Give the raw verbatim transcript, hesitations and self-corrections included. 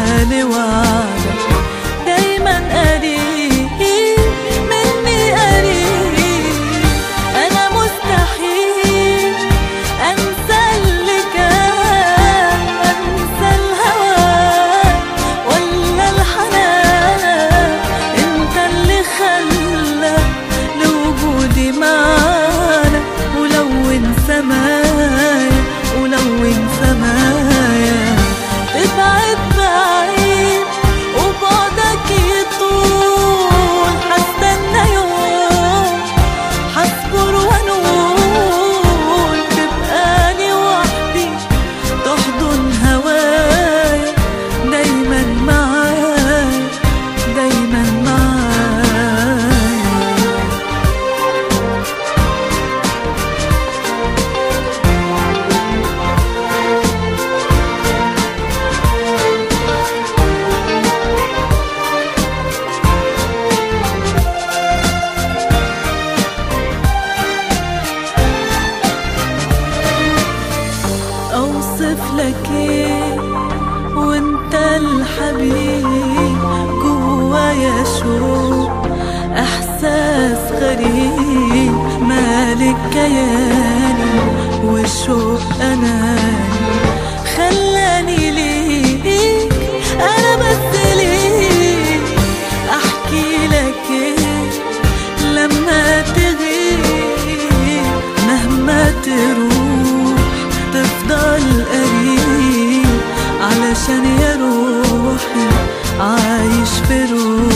بالي وعدك دايما قريب مني قريب. أنا مستحيل أنسى اللي كان، أنسى الهوى ولا الحنان. أنت اللي خلى لوجودي معانا ولون سمايا، ولون سمايا. تبعد بعيد وبعدك يطول، حستنى يوم حصبر ونقول تبقاني وحدي تحضن هوايا دايما معايا، دايما معايا. اوصف لك ايه وانت الحبيب، جوايا شوق احساس غريب مالك كياني، والشوق اناني خلاني ليك انا بس ليك. احكي لك ايه لما تغيب، مهما تروح تفضل قريب، علشان يا روحي عايش في روحي.